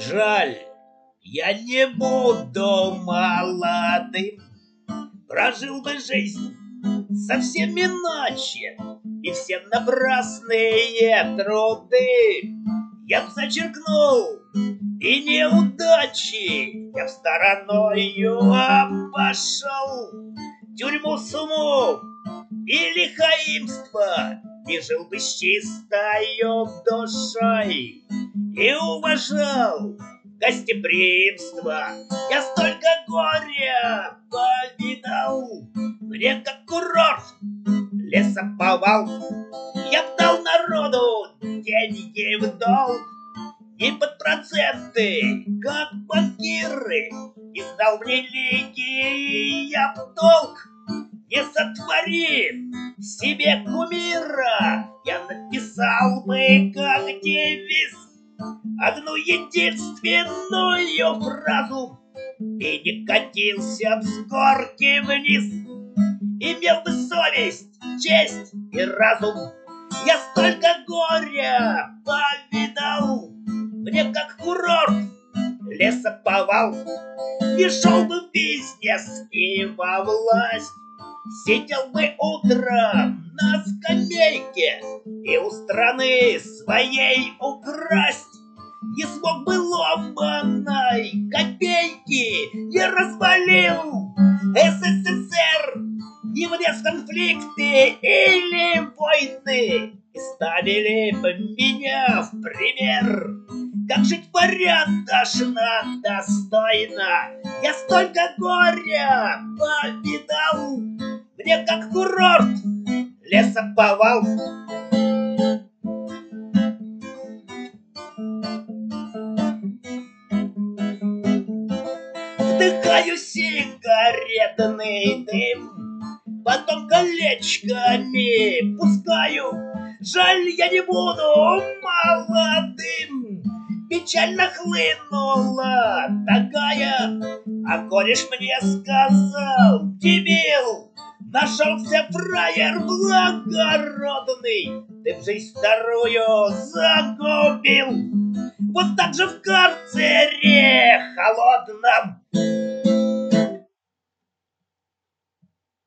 Жаль, я не буду молодым. Прожил бы жизнь совсем иначе, и все напрасные труды я б зачеркнул, и неудачи я б стороною обошел. Тюрьму, сумму и лихаимство, и жил бы с чистою душой, и уважал гостеприимство. Я столько горя повидал, мне как курорт лесоповал. Я б дал народу деньги в долг, не под проценты, как банкиры, и сдал мне лиги я б долг. Не сотвори себе кумира, я написал бы как девиз одну единственную фразу и не катился б с горки вниз. Имел бы совесть, честь и разум. Я столько горя повидал, мне как курорт лесоповал. И шел бы в бизнес и во власть, сидел бы утром на скамейке и у страны своей украсть не смог бы ломаной копейки, не развалил СССР, не влез в конфликты или войны, и ставили бы меня в пример, как жить порядочно, достойно. Я столько горя повидал, мне как курорт лесоповал. Вдыхаю сигаретный дым, потом колечками пускаю. Жаль, я не буду молодым. Печально хлынула такая, а кореш мне сказал: дебил, нашелся фраер благородный, ты в жизнь вторую загубил. Вот так же в карцере холодном